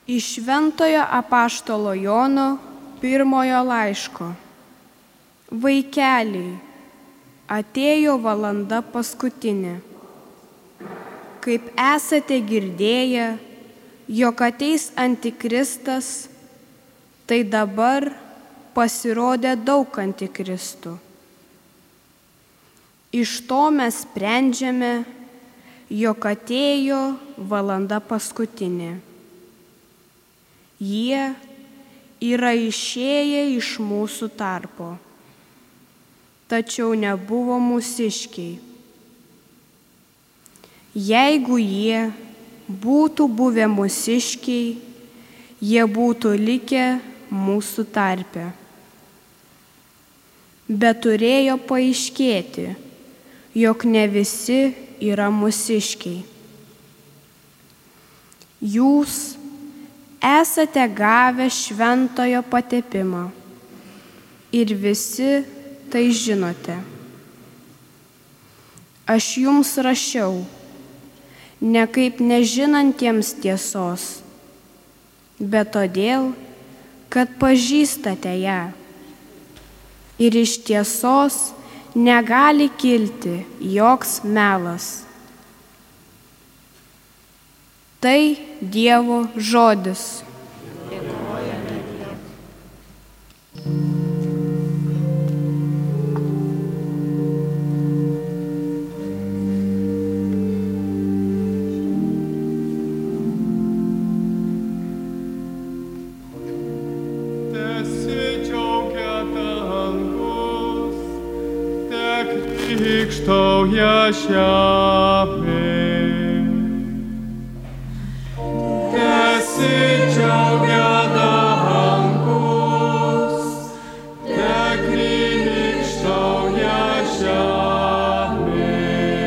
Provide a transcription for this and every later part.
Iš Šventojo apaštalo Jono pirmojo laiško. Vaikeliai, atėjo valanda paskutinė. Kaip esate girdėję, jog ateis antikristas, tai dabar pasirodė daug antikristų. Iš to mes sprendžiame, jog atėjo valanda paskutinė. Jie yra išėję iš mūsų tarpo, tačiau nebuvo mūsiškiai. Jeigu jie būtų buvę mūsiškiai, jie būtų likę mūsų tarpe. Bet turėjo paaiškėti, jog ne visi yra mūsiškiai. Jūs esate gavę šventojo patepimą ir visi tai žinote. Aš jums rašiau, ne kaip nežinantiems tiesos, bet todėl, kad pažįstate ją. Ir iš tiesos negali kilti joks melas. Tai Dievo žodis. Tesidžiaugia dangus, tekrykštauja žemė. Tesidžiaugia dangus, tekrykštauja žemė.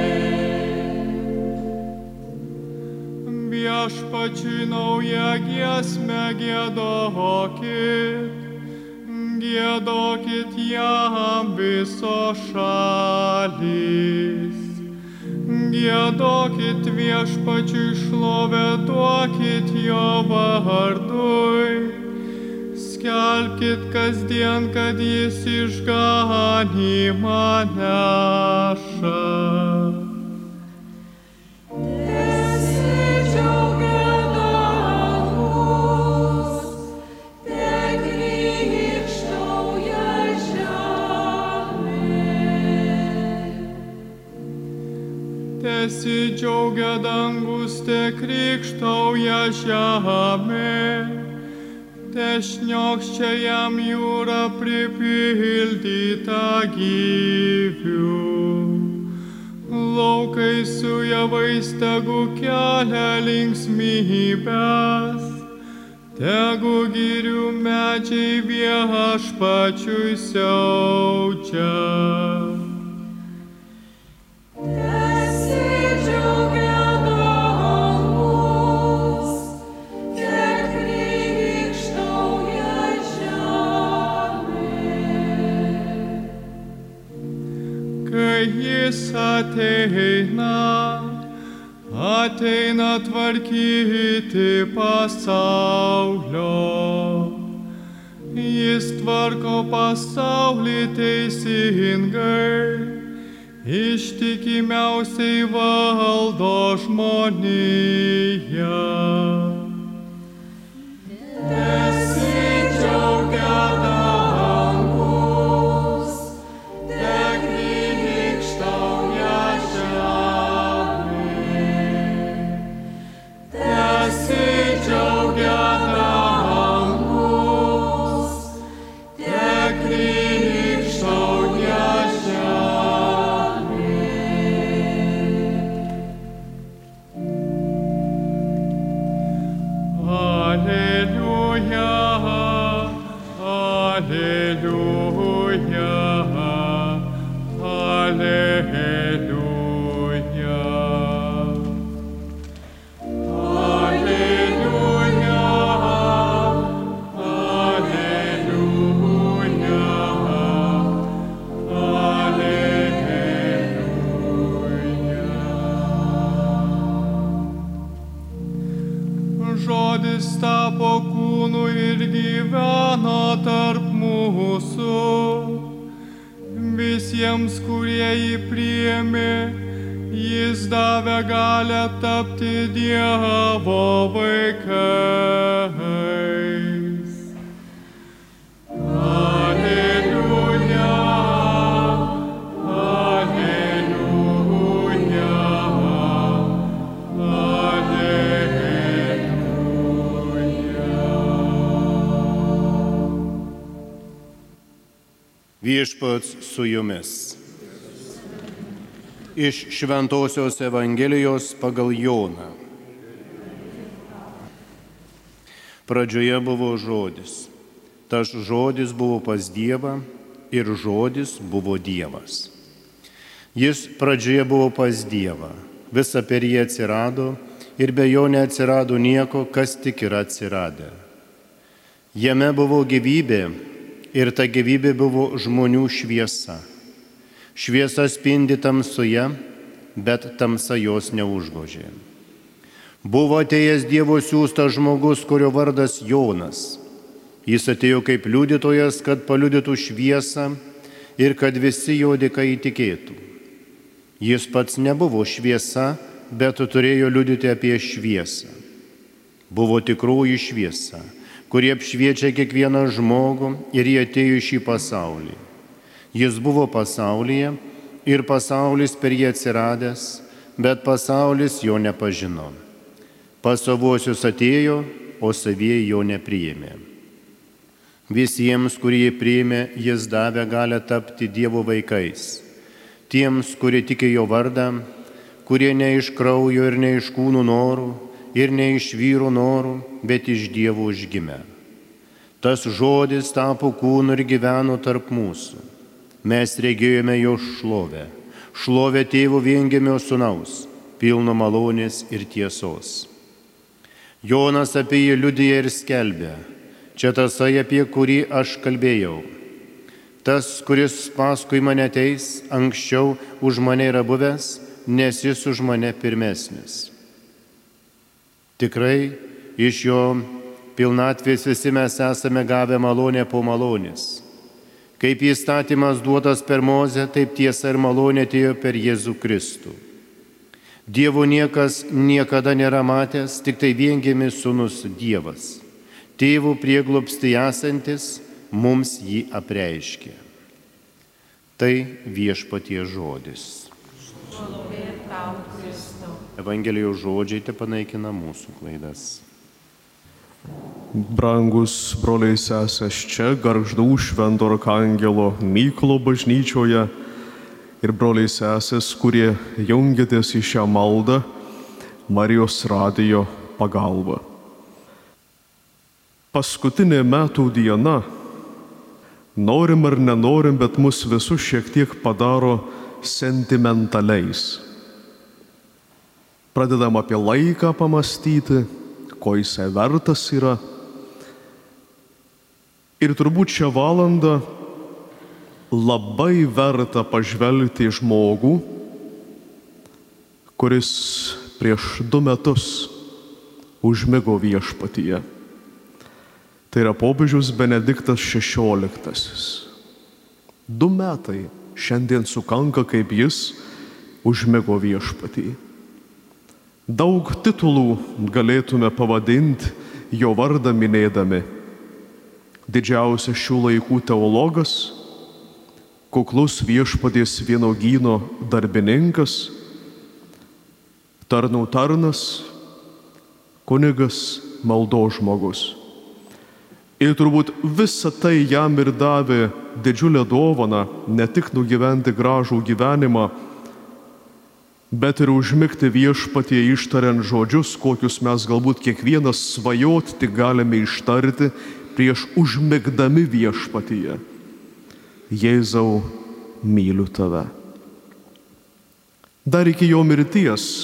Viešpačiui naują giesmę giedokit, giedokit jam visos šalys. Giedokit viešpačiui šlovę, duokit jo vardui. Skelbkit kasdien, kad jis išganymą neša. Tesidžiaugia dangus, tekrykštauja žemė, tešniokščia jam jūra pripildyta gyvių. Laukai su javais tegu kelia linksmybes, tegu girių medžiai viešpačiui siaučia. Kai jis ateina tvarkyti pasaulio. Jis tvarko pasaulį teisingai, ištikimiausiai valdo žmoniją. Tesidžiaugia dangus, tekrykštauja žemė. Tesidžiaugia dangus, tekrykštauja žemė. Alleluja, alleluja, alleluja. Alleluja, alleluja, alleluja. žodis tapo kūnu ir gyveno tarp mūsų. Visiems, kurie jį priėmė, jis davė galią tapti Dievo vaikais. Aleliuja, aleliuja, aleliuja. Viešpats su jumis. Iš Šventosios Evangelijos pagal Joną. Pradžioje buvo žodis. Tas žodis buvo pas Dievą ir žodis buvo Dievas. Jis pradžioje buvo pas Dievą. Visa per jį atsirado ir be jo neatsirado nieko, kas tik yra atsiradę. Jame buvo gyvybė ir ta gyvybė buvo žmonių šviesa. Šviesa spindi tamsoje, bet tamsa jos neužgožė. Buvo atėjęs Dievo siųstas žmogus, kurio vardas Jonas. Jis atėjo kaip liudytojas, kad paliudytų šviesą ir kad visi jo dėka įtikėtų. Jis pats nebuvo šviesa, bet turėjo liudyti apie šviesą. Buvo tikroji šviesa, kuri apšviečia kiekvieną žmogų ir jie atėjo į šį pasaulį. Jis buvo pasaulyje ir pasaulis per jį atsiradęs, bet pasaulis jo nepažino. Pas savuosius atėjo, o savieji jo nepriėmė. Visiems, kurie jį priėmė, jis davė galią tapti Dievo vaikais. Tiems, kurie tiki jo vardą, kurie ne iš kraujo ir ne iš kūnų norų, ir ne iš vyrų norų, bet iš Dievo užgimę. Tas žodis tapo kūnu ir gyveno tarp mūsų. Mes regėjome jo šlovę, šlovę Tėvo viengimio Sūnaus, pilno malonės ir tiesos. Jonas apie jį liudija ir skelbia, čia tasai, apie kurį aš kalbėjau. Tas, kuris paskui mane ateis, anksčiau už mane yra buvęs, nes jis už mane pirmesnis. Tikrai iš jo pilnatvės visi mes esame gavę malonę po malonės. Kaip įstatymas duotas per Mozę, taip tiesa ir malonė atėjo per Jėzų Kristų. Dievo niekas niekada nėra matęs, tik tai viengimis Sūnus Dievas. Tėvo prieglobsty esantis mums jį apreiškė. Tai Viešpaties žodis. Evangelijos žodžiai te panaikina mūsų klaidas. Brangus broliai sesės, čia Gargždų Švento Arkangelo Mykolo bažnyčioje ir broliai sesės, kurie jungiatės į šią maldą Marijos radijo pagalba. Paskutinė metų diena, norim ar nenorim, bet mus visus šiek tiek padaro sentimentaliais. Pradedam apie laiką pamastyti, ko jisai vertas yra. Ir turbūt šią valandą labai verta pažvelgti į žmogų, kuris prieš 2 metus užmigo viešpatyje. Tai yra popiežius Benediktas XVI. 2 metai šiandien sukanka, kaip jis užmigo viešpatyje. Daug titulų galėtume pavadinti jo vardą minėdami. Didžiausias šių laikų teologas, kuklus viešpaties vynuogyno darbininkas, tarnų tarnas, kunigas, maldos žmogus. Ir turbūt visa tai jam ir davė didžiulę dovaną, ne tik nugyventi gražų gyvenimą, bet ir užmigti viešpatie ištariant žodžius, kokius mes galbūt kiekvienas svajoti tik galime ištarti prieš užmigdami viešpatyje. Jėzau, myliu tave. Dar iki jo mirties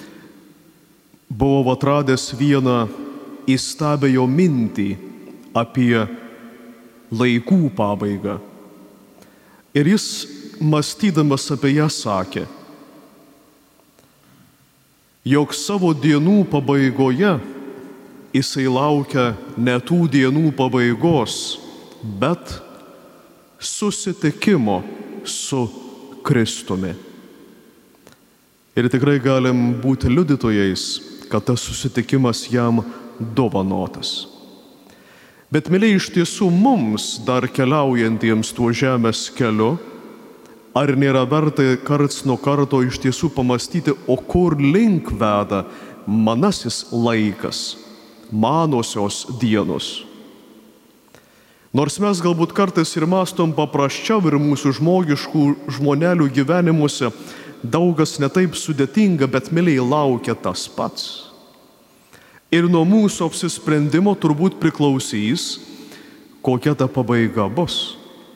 buvau atradęs vieną įstabią jo mintį apie laikų pabaigą. Ir jis, mąstydamas apie ją, sakė, jog savo dienų pabaigoje jisai laukia ne tų dienų pabaigos, bet susitikimo su Kristumi. Ir tikrai galim būti liudytojais, kad tas susitikimas jam dovanotas. Bet, myliai, iš tiesų mums, dar keliaujantiems tuo žemės keliu, ar nėra verta karts nuo karto iš tiesų pamastyti, o kur link veda manasis laikas, manosios dienos. Nors mes galbūt kartais ir mąstom paprasčiau ir mūsų žmogiškų žmonelių gyvenimuose daugas netaip sudėtinga, bet myliai laukia tas pats. Ir nuo mūsų apsisprendimo turbūt priklausys, kokia ta pabaiga bus.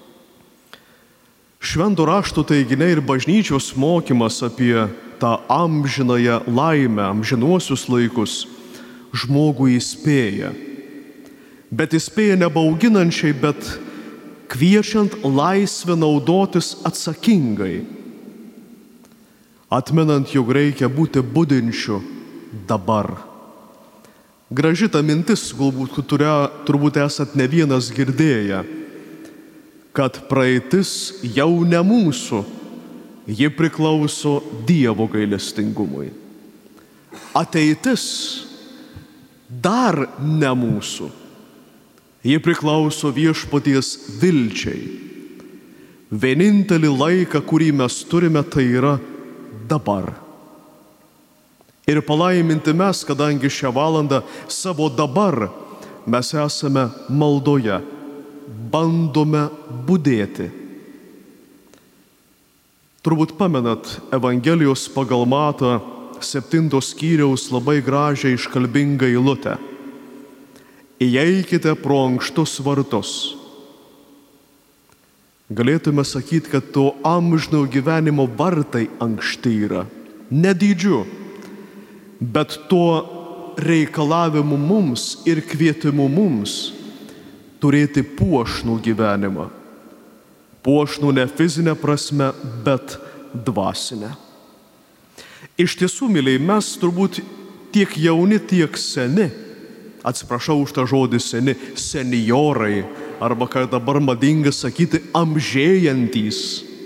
Švento rašto teiginiai ir bažnyčios mokymas apie tą amžinąją laimę, amžinuosius laikus žmogų įspėja. Bet įspėja nebauginančiai, bet kviečiant laisvę naudotis atsakingai, atmenant, jog reikia būti budinčiu dabar. Graži ta mintis, kurią turbūt esat ne vienas girdėję, kad praeitis jau ne mūsų, ji priklauso Dievo gailestingumui. Ateitis dar ne mūsų, ji priklauso Viešpaties vilčiai. Vienintelį laiką, kurį mes turime, tai yra dabar. Ir palaiminti mes, kadangi šią valandą savo dabar mes esame maldoje, bandome budėti. Turbūt pamenat Evangelijos pagal Matą 7 skyriaus labai gražią iškalbingą eilutę. Įeikite pro ankštus vartus. Galėtume sakyti, kad to amžino gyvenimo vartai ankšti yra. Ne dydžiu, bet tuo reikalavimu mums ir kvietimu mums turėti puošnų gyvenimą. Puošnų ne fizinę prasme, bet dvasinę. Iš tiesų, myliai, mes turbūt tiek jauni, tiek seni, atsiprašau už tą žodį seni, senjorai, arba ką dabar madinga sakyti, amžėjantys,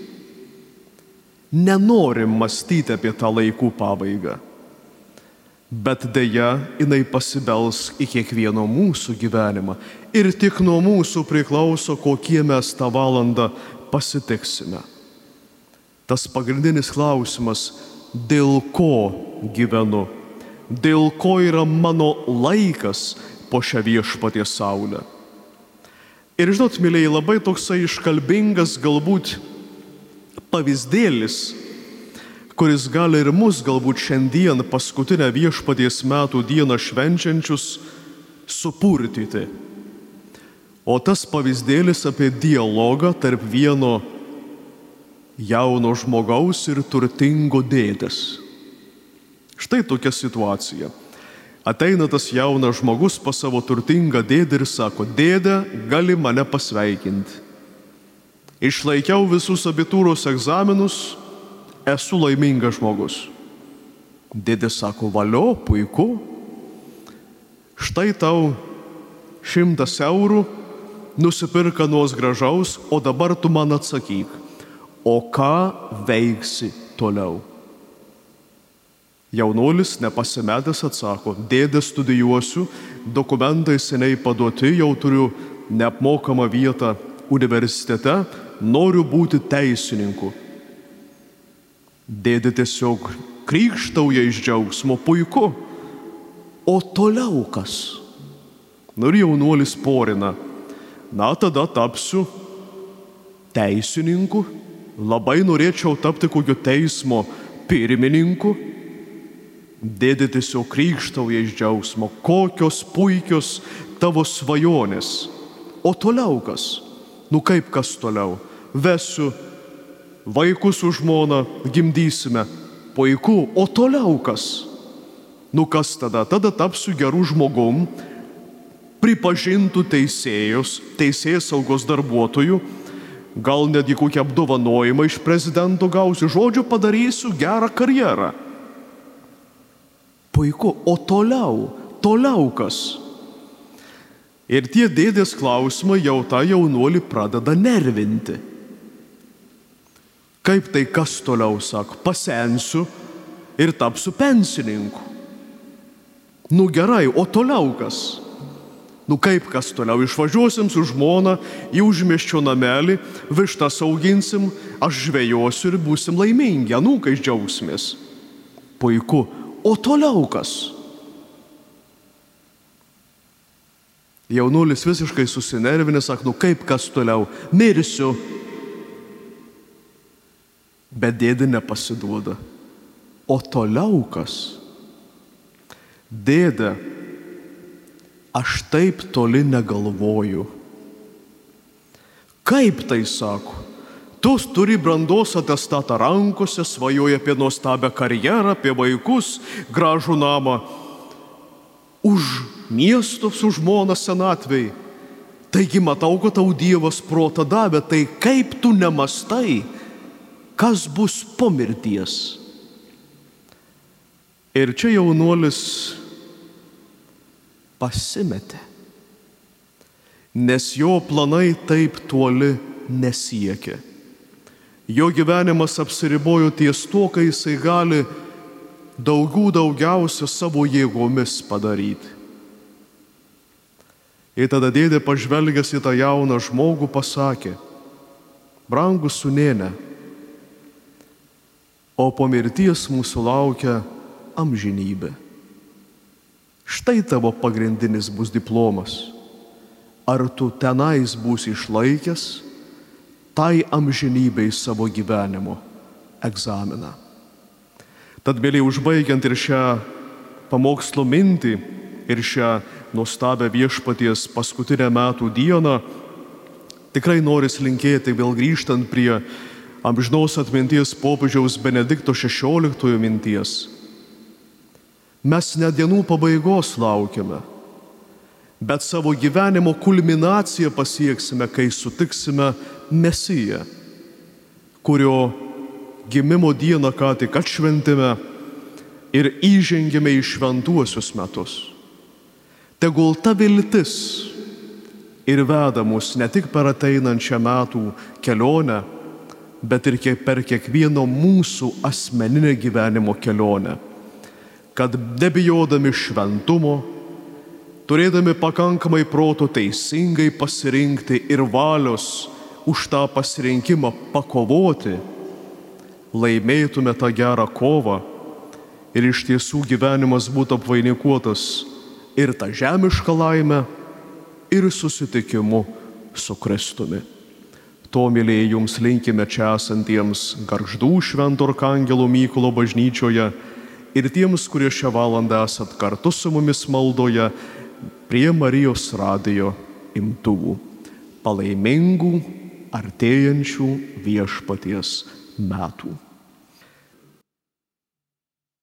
nenorim mąstyti apie tą laikų pabaigą. Bet deja, jinai pasibels į kiekvieno mūsų gyvenimą. Ir tik nuo mūsų priklauso, kokie mes tą valandą pasitiksime. Tas pagrindinis klausimas, dėl ko gyvenu, dėl ko yra mano laikas po šią Viešpaties saulę. Ir žinot, mylėjai, labai toksai iškalbingas galbūt pavyzdėlis, kuris gali ir mus galbūt šiandien paskutinę Viešpaties metų dieną švenčiančius supurtyti. O tas pavyzdėlis apie dialogą tarp vieno jauno žmogaus ir turtingo dėdės. Štai tokia situacija. Ateina tas jaunas žmogus pas savo turtingą dėdę ir sako, dėde, gali mane pasveikinti. Išlaikiau visus abitūros egzaminus, esu laimingas žmogus. Dėdė sako, valio, puiku. Štai tau 100 eurų, nusipirka nuos gražaus, o dabar tu man atsakyk, o ką veiksi toliau? Jaunuolis nepasimetęs atsako, dėdė, studijuosiu, dokumentai seniai paduoti, jau turiu neapmokamą vietą universitete, noriu būti teisininku. Dėdė tiesiog krykštauja iš džiaugsmo, puiku. O toliau kas? Nu ir jaunuolis porina, na tada tapsiu teisininku, labai norėčiau tapti kokio teismo pirmininku. Dėdė tiesiog krykštauja iš džiaugsmo, kokios puikios tavo svajonės. O toliau kas? Nu kaip kas toliau? Vesiu vaikus su žmona, gimdysime. Puiku, o toliau kas? Nu kas tada? Tada tapsiu gerų žmogum, pripažintų teisėjos saugos darbuotojų, gal netgi kokią apdovanojimą iš prezidento gausiu, žodžiu, padarysiu gerą karjerą. Puiku, o toliau toliau kas? Ir tie dėdės klausimai jau tą jaunuolį pradeda nervinti. Kaip tai kas toliau, sako, pasensiu ir tapsiu pensininku. Nu gerai, o toliau kas? Nu kaip kas toliau? Išvažiuosim su žmona į užmiesčio namelį, vištas auginsim, aš žvejosiu ir būsim laimingi, anūkais džiaugsimės. Puiku, o toliau kas? Jaunuolis visiškai susinervinęs, sako, nu kaip kas toliau? Mirsiu. Bet dėdė nepasiduoda. O toliau kas? Dėdė, aš taip toli negalvoju. Kaip tai, sako? Tu turi brandos atestatą rankose, svajoji apie nuostabią karjerą, apie vaikus, gražų namą. Už miesto su žmona senatvei. Taigi matau, kad tau Dievas protą davė, tai kaip tu nemastai, kas bus po mirties? Ir čia jaunuolis pasimetė, nes jo planai taip toli nesiekia. Jo gyvenimas apsiribojo ties to, kai jisai gali daugiausia savo jėgomis padaryti. Ir tada dėdė pažvelgęs į tą jauną žmogų pasakė, brangus sūnėne, o po mirties mūsų laukia amžinybė. Štai tavo pagrindinis bus diplomas. Ar tu tenais būsi išlaikęs tai amžinybei savo gyvenimo egzaminą? Tad, mėly, užbaigiant ir šią pamokslo mintį, ir šią nuostabią viešpaties paskutinę metų dieną, tikrai noris linkėti, vėl grįžtant prie amžinos atminties popiežiaus Benedikto XVI minties. Mes ne dienų pabaigos laukiame, bet savo gyvenimo kulminaciją pasieksime, kai sutiksime Mesiją, kurio gimimo dieną ką tik atšventėme ir įžengėme į šventuosius metus. Tegul ta viltis ir veda mus ne tik per ateinančią metų kelionę, bet ir per kiekvieno mūsų asmeninę gyvenimo kelionę, kad nebijodami šventumo, turėdami pakankamai proto teisingai pasirinkti ir valios už tą pasirinkimą pakovoti, laimėtume tą gerą kovą ir iš tiesų gyvenimas būtų apvainikuotas ir tą žemišką laimę, ir susitikimu su Kristumi. To, mylėjai, jums linkime čia esantiems Gargždų Švento Arkangelo Mykolo bažnyčioje ir tiems, kurie šią valandą esat kartu su mumis maldoje prie Marijos radijo imtuvų. Palaimingų artėjančių viešpaties metų.